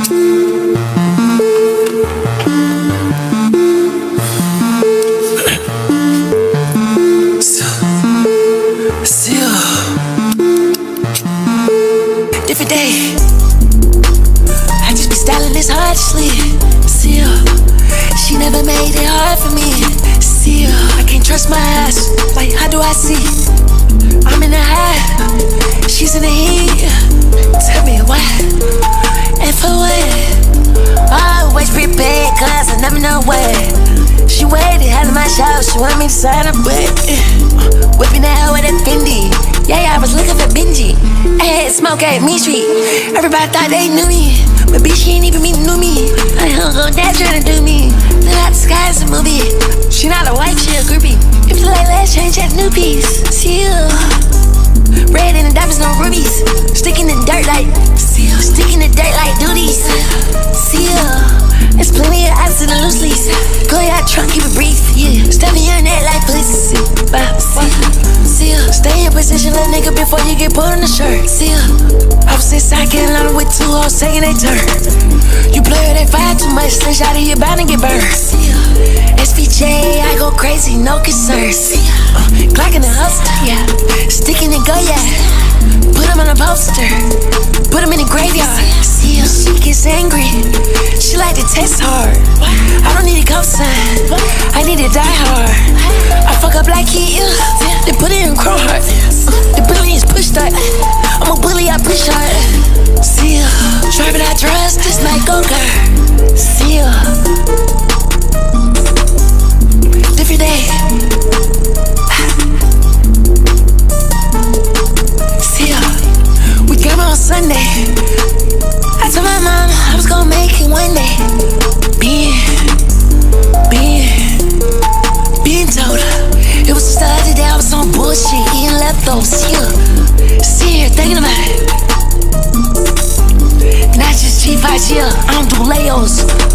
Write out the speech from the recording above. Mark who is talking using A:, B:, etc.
A: Different day. I just be styling this hard to sleep. See her. She never made it hard for me. See her. I can't trust my eyes. Like, how do I see? I'm in the high. She's in the heat. Tell me why. And for what? Always prepared, cause I never know what. She waited, had my shower. She wanted me to sign her butt. Whipping that hoe with a Fendi. Yeah, I was looking for Benji. I had smoke at Mean Street. Everybody thought they knew me, but bitch, she ain't even knew me. I hung on that trying to do me. Look out the sky, it's a movie. She not a wife, she a groupie. If you like last change, that new piece. See you. Red in the diamonds, no rubies. Stick in the dirt like seal. Stick in the dirt like duties. Seal. There's plenty of ice in the loose leaves. Go out trunk, keep it brief. Yeah. Stepping your neck like police. Seal. Stay in position, little nigga, before you get put on the shirt. Seal. I was inside getting on with two hoes taking their turn. You play with that fire too much, slish out of your bound to get burned. Seal. SVJ, I go crazy, no concerns. Glock in the holster, yeah. Stick in the go, yeah. Put him on a poster. Put him in the graveyard. See her, she gets angry. She like to test hard. I don't need a cosign. I need to die hard. I fuck up like he is. They put it in Chrome Heart. The bully is push start. I'm a bully, I push hard. See her, driving I trust, this night go girl. See her. Different day. See her. We came on Sunday. I told my mom I was gonna make it one day. Being told her. It was just the other day I was on bullshit, eating leftovers, yeah. See her, thinking about it. Not just G5, yeah, I don't do layos.